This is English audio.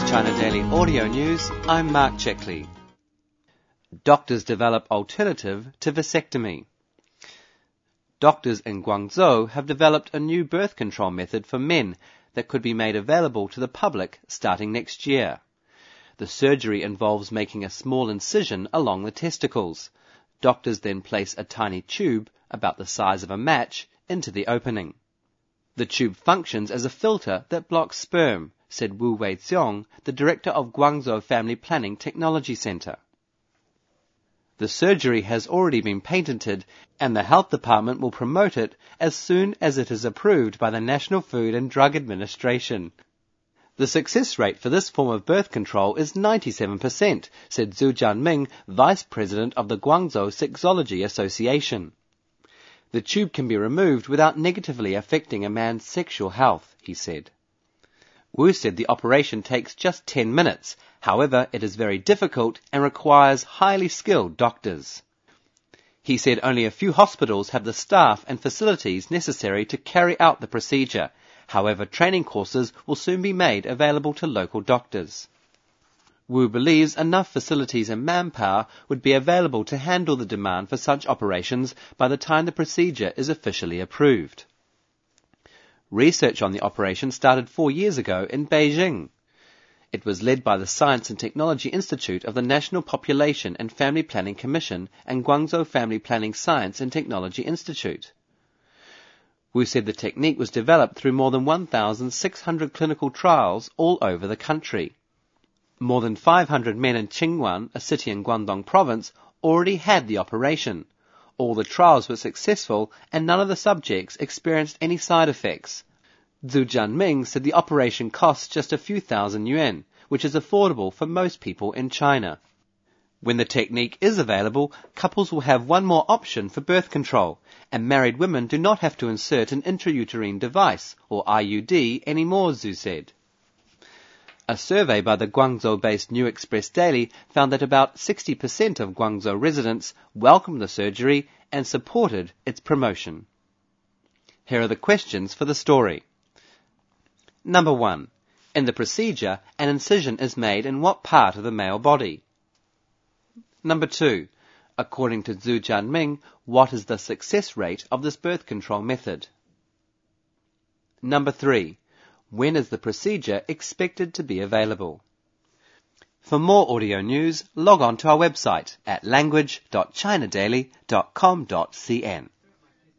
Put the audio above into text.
China Daily Audio News, I'm Mark Checkley. Doctors develop alternative to vasectomy. Doctors in Guangzhou have developed a new birth control method for men that could be made available to the public starting next year. The surgery involves making a small incision along the testicles. Doctors then place a tiny tube, about the size of a match, into the opening. The tube functions as a filter that blocks sperm, said Wu Weixiong, the director of Guangzhou Family Planning Technology Center. The surgery has already been patented, and the health department will promote it as soon as it is approved by the National Food and Drug Administration. The success rate for this form of birth control is 97%, said Zhu Jianming, vice president of the Guangzhou Sexology Association. The tube can be removed without negatively affecting a man's sexual health, he said. Wu said the operation takes just 10 minutes. However, it is very difficult and requires highly skilled doctors. He said only a few hospitals have the staff and facilities necessary to carry out the procedure. However, training courses will soon be made available to local doctors. Wu believes enough facilities and manpower would be available to handle the demand for such operations by the time the procedure is officially approved. Research on the operation started 4 years ago in Beijing. It was led by the Science and Technology Institute of the National Population and Family Planning Commission and Guangzhou Family Planning Science and Technology Institute. Wu said the technique was developed through more than 1,600 clinical trials all over the country. More than 500 men in Qingwan, a city in Guangdong province, already had the operation. All the trials were successful and none of the subjects experienced any side effects. Zhu Jianming said the operation costs just a few thousand yuan, which is affordable for most people in China. When the technique is available, couples will have one more option for birth control, and married women do not have to insert an intrauterine device, or IUD, anymore, Zhu said. A survey by the Guangzhou-based New Express Daily found that about 60% of Guangzhou residents welcomed the surgery and supported its promotion. Here are the questions for the story. Number 1. In the procedure, an incision is made in what part of the male body? Number 2. According to Zhu Jianming, what is the success rate of this birth control method? Number 3. When is the procedure expected to be available? For more audio news, log on to our website at language.chinadaily.com.cn.